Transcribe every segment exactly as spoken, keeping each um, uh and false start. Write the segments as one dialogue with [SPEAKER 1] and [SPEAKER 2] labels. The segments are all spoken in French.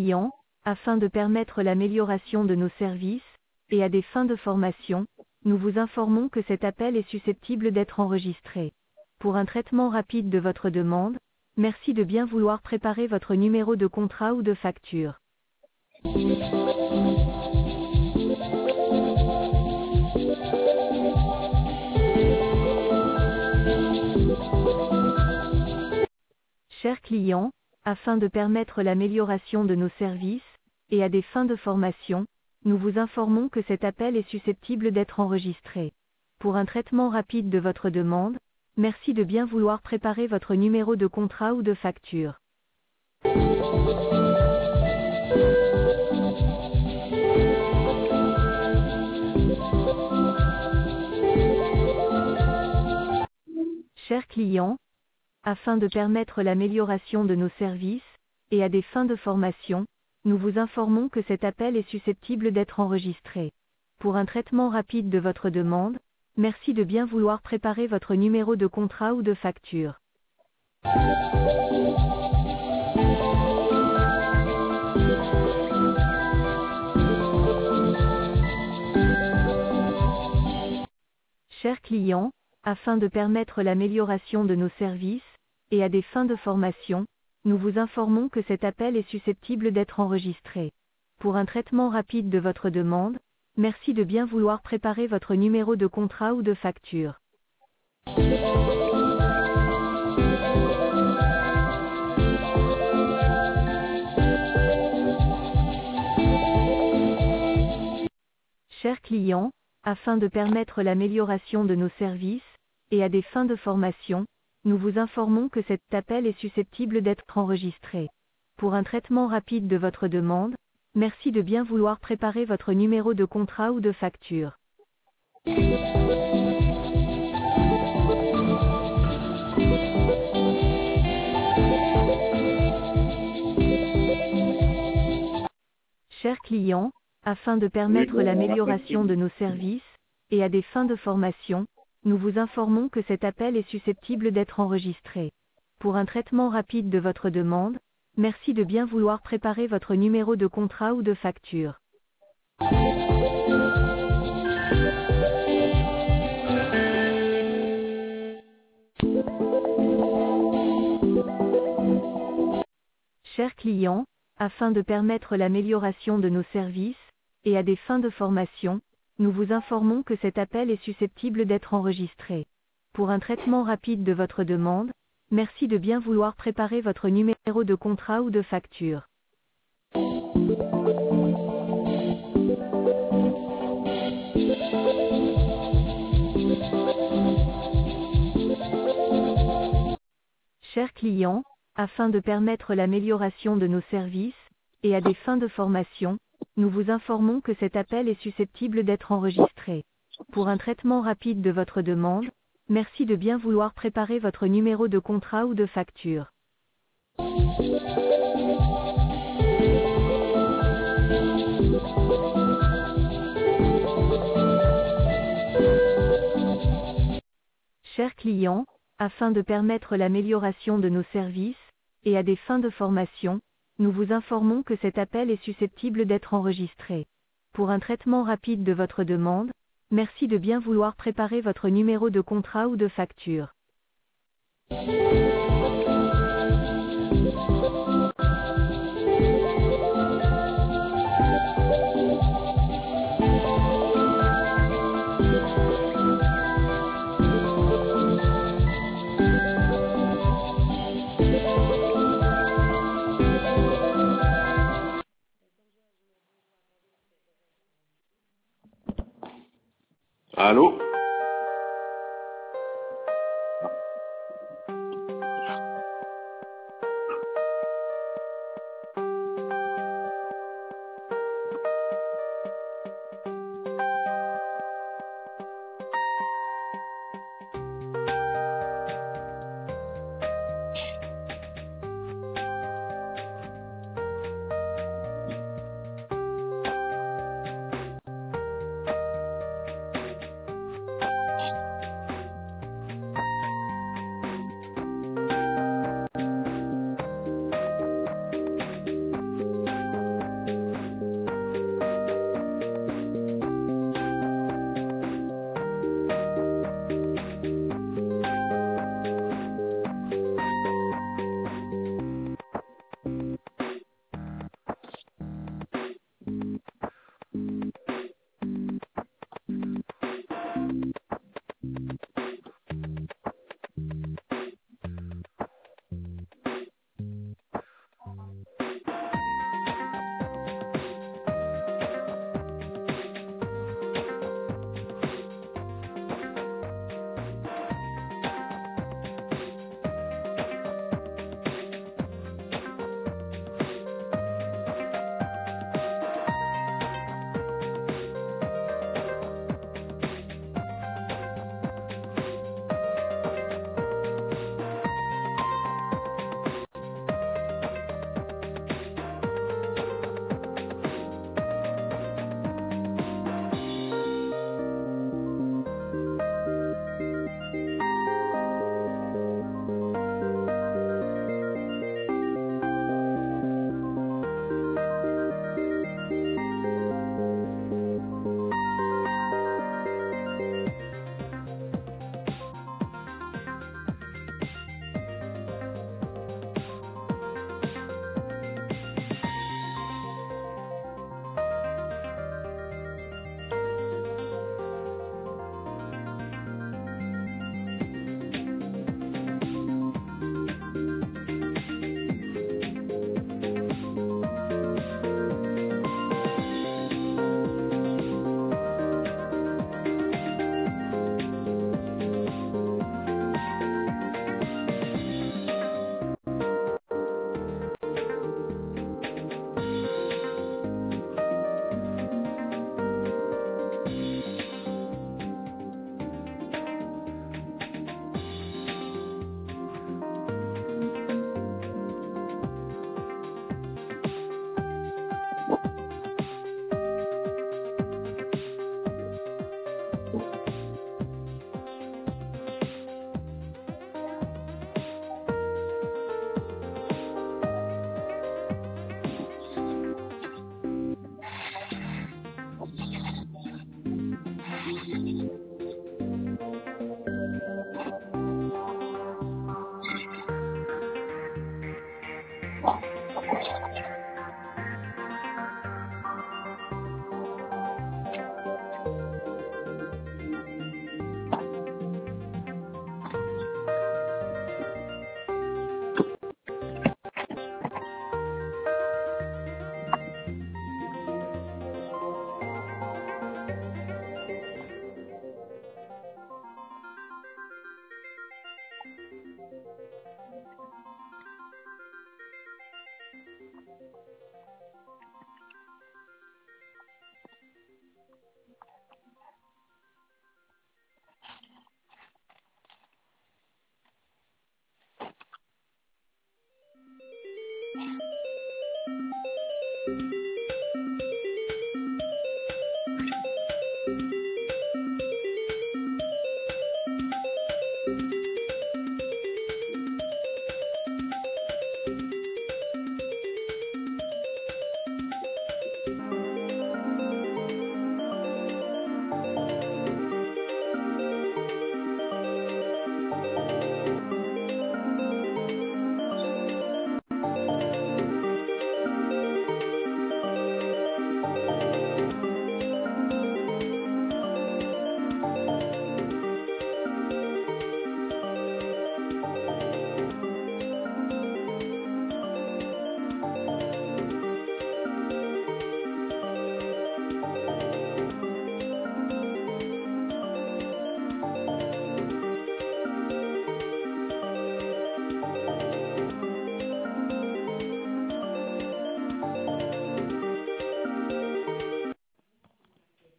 [SPEAKER 1] clients, afin de permettre l'amélioration de nos services, et à des fins de formation, nous vous informons que cet appel est susceptible d'être enregistré. Pour un traitement rapide de votre demande, merci de bien vouloir préparer votre numéro de contrat ou de facture. Chers clients, afin de permettre l'amélioration de nos services, et à des fins de formation, nous vous informons que cet appel est susceptible d'être enregistré. Pour un traitement rapide de votre demande, merci de bien vouloir préparer votre numéro de contrat ou de facture. Chers clients, afin de permettre l'amélioration de nos services, et à des fins de formation, nous vous informons que cet appel est susceptible d'être enregistré. Pour un traitement rapide de votre demande, merci de bien vouloir préparer votre numéro de contrat ou de facture. Chers clients, afin de permettre l'amélioration de nos services, et à des fins de formation, nous vous informons que cet appel est susceptible d'être enregistré. Pour un traitement rapide de votre demande, merci de bien vouloir préparer votre numéro de contrat ou de facture. Chers clients, afin de permettre l'amélioration de nos services, et à des fins de formation, nous vous informons que cet appel est susceptible d'être enregistré. Pour un traitement rapide de votre demande, merci de bien vouloir préparer votre numéro de contrat ou de facture. Chers clients, afin de permettre l'amélioration de nos services, et à des fins de formation, nous vous informons que cet appel est susceptible d'être enregistré. Pour un traitement rapide de votre demande, merci de bien vouloir préparer votre numéro de contrat ou de facture. Chers clients, afin de permettre l'amélioration de nos services, et à des fins de formation, nous vous informons que cet appel est susceptible d'être enregistré. Pour un traitement rapide de votre demande, merci de bien vouloir préparer votre numéro de contrat ou de facture. Chers clients, afin de permettre l'amélioration de nos services, et à des fins de formation, nous vous informons que cet appel est susceptible d'être enregistré. Pour un traitement rapide de votre demande, merci de bien vouloir préparer votre numéro de contrat ou de facture. Chers clients, afin de permettre l'amélioration de nos services, et à des fins de formation, nous vous informons que cet appel est susceptible d'être enregistré. Pour un traitement rapide de votre demande, merci de bien vouloir préparer votre numéro de contrat ou de facture.
[SPEAKER 2] Allô?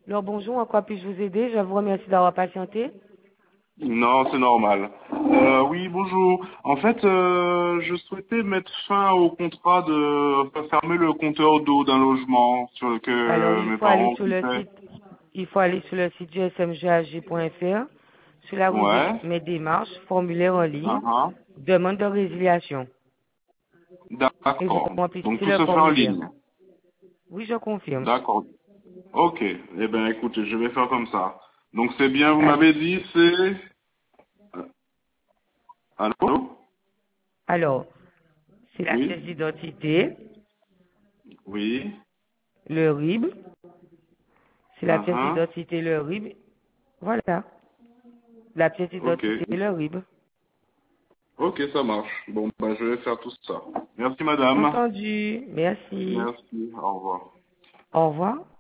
[SPEAKER 2] Alors bonjour, en quoi puis-je vous aider? Je vous remercie d'avoir patienté.
[SPEAKER 3] Non, c'est normal. Euh, oui, bonjour. En fait, euh, je souhaitais mettre fin au contrat de enfin, fermer le compteur d'eau d'un logement sur
[SPEAKER 2] Alors
[SPEAKER 3] lequel
[SPEAKER 2] il
[SPEAKER 3] mes
[SPEAKER 2] faut aller
[SPEAKER 3] parents
[SPEAKER 2] sur le
[SPEAKER 3] occupaient.
[SPEAKER 2] site, il faut aller sur le site g s m g h g point f r, sur la rubrique
[SPEAKER 3] Ouais.
[SPEAKER 2] Mes démarches, formulaire en ligne,
[SPEAKER 3] Ah ah.
[SPEAKER 2] demande de résiliation. Et vous
[SPEAKER 3] D'accord. Donc
[SPEAKER 2] remplissez
[SPEAKER 3] tout
[SPEAKER 2] le
[SPEAKER 3] se fait en
[SPEAKER 2] formulaire.
[SPEAKER 3] ligne.
[SPEAKER 2] Oui, je confirme.
[SPEAKER 3] D'accord. Ok. Eh ben, écoutez, je vais faire comme ça. Donc c'est bien, vous
[SPEAKER 2] Al-
[SPEAKER 3] m'avez dit, c'est... euh, Allô?
[SPEAKER 2] Alors, c'est la pièce
[SPEAKER 3] Oui.
[SPEAKER 2] d'identité,
[SPEAKER 3] Oui.
[SPEAKER 2] le R I B, c'est la
[SPEAKER 3] Ah
[SPEAKER 2] pièce
[SPEAKER 3] ah.
[SPEAKER 2] d'identité, le R I B. Voilà, la pièce
[SPEAKER 3] Ok.
[SPEAKER 2] d'identité, le R I B.
[SPEAKER 3] Ok, ça marche. Bon, ben, je vais faire tout ça. Merci, madame.
[SPEAKER 2] Entendu. Merci.
[SPEAKER 3] Merci. Au revoir.
[SPEAKER 2] Au revoir.